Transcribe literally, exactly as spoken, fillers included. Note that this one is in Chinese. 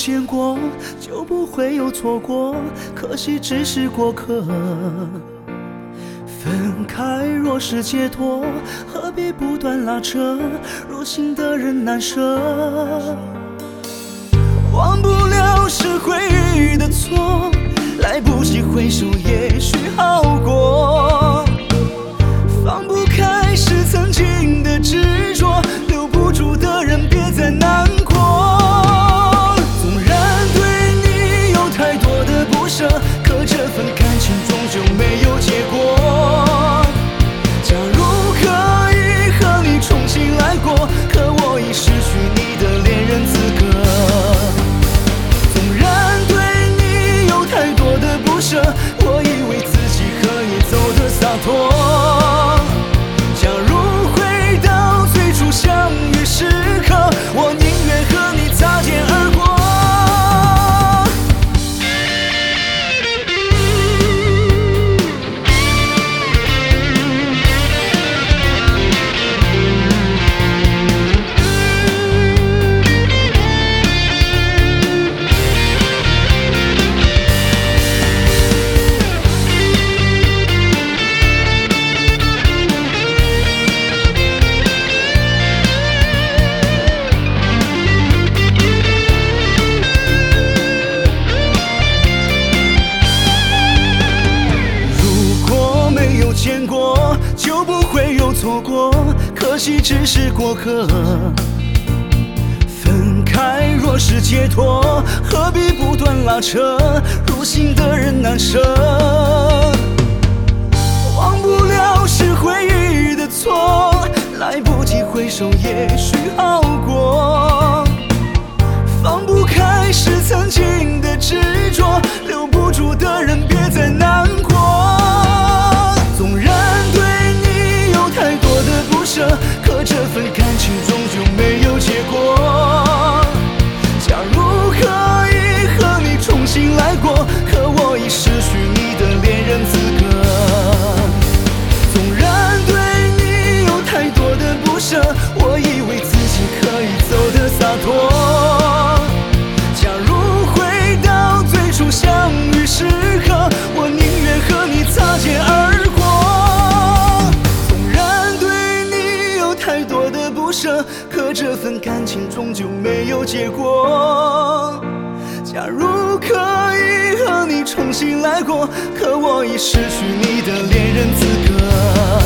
见过，就不会有错过，可惜只是过客。分开若是解脱，何必不断拉扯，入心的人难舍。忘不了是回忆的错，来不及回首也许好过。放不开是曾经的执着，留不住的人别再难过。纵然对你有太多的不舍，可这份感情终究没有结果。假如可以和你重新来过，可我已失去你的恋人资格。纵然对你有太多的不舍，我以为自己可以走得洒脱。假如回到最初相遇时刻，我宁愿和你擦肩而过。见过就不会有错过，可惜只是过客。分开若是解脱，何必不断拉扯，入心的人难舍。忘不了是回忆的错，来不及回首也许好过。放不开是曾经的执着，留不住的人别再难过。纵然对你有太多的不舍，可这份感情终究没有结果。假如可以和你重新来过，可我已失去你的恋人资格。纵然对你有太多的不舍，我以为自己可以走得洒脱。假如回到最初相遇时刻，我宁愿和你擦肩而过。可这份感情终究没有结果。假如可以和你重新来过，可我已失去你的恋人资格。